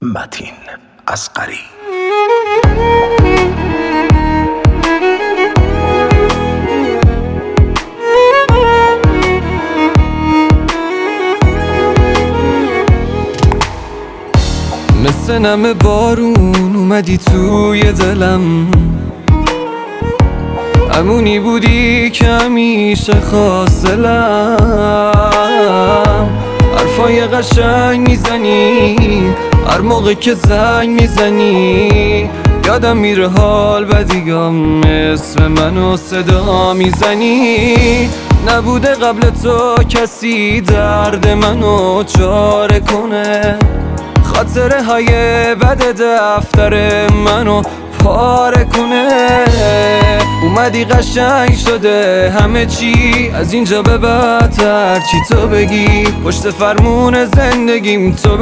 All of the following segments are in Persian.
متین اصغری. مثل نم بارون اومدی توی دلم، همونی بودی که همیشه خواستلم. حرفای قشنگ میزنی هر موقع که زنگ میزنی، یادم میره حال بدیگم اسم منو صدا میزنی. نبوده قبل تو کسی درد منو چاره کنه، خاطره های بد دفتر منو پاره کنه. اومدی قشنگ شده همه چی، از اینجا به بعدتر چی تو بگی، پشت فرمون زندگیم تو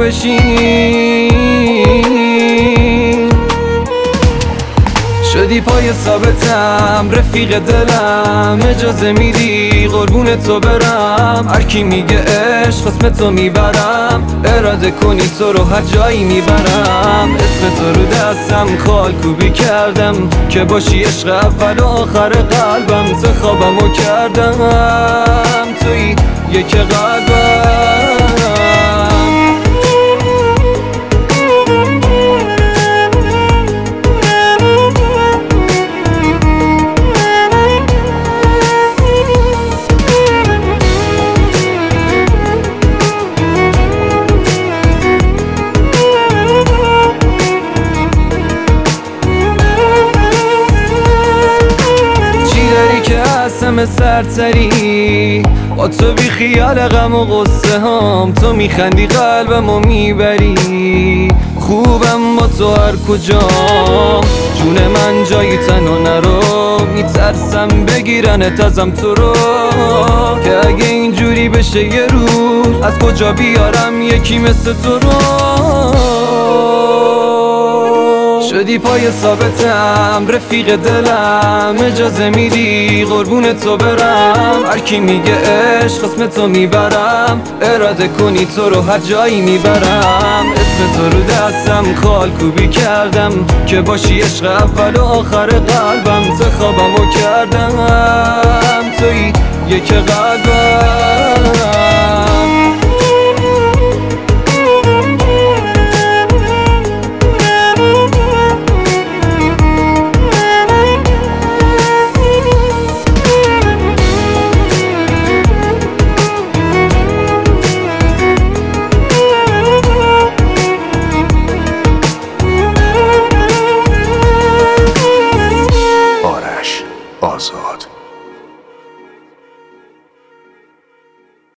بشین. شدی پای ثابتم رفیق دلم، اجازه میدی قربون تو برم. هر کی میگه عشق اسم تو میبرم، اراده کنی تو رو هر جایی میبرم. اسم تو رو دستم خالکوبی کردم که باشی عشق اول و آخر قلبم. تو خوابمو کردم توی یک قلبم. قسم سرتری با تو بی خیال غم و غصه هم، تو میخندی قلبمو میبری. خوبم با تو هر کجا، جون من جایی تنها نرو. میترسم بگیرنت ازم تو رو، که اگه اینجوری بشه یه روز از کجا بیارم یکی مثل تو رو. شدی پای ثابتم رفیق دلم، اجازه میدی قربون تو برم. هر کی میگه عشق اسم تو میبرم، اراده کنی تو رو هر جایی میبرم. اسم تو رو دستم خالکوبی کردم که باشی عشق اول و آخر قلبم. تو خوابمو کردم توی یک قلبم. آزاد.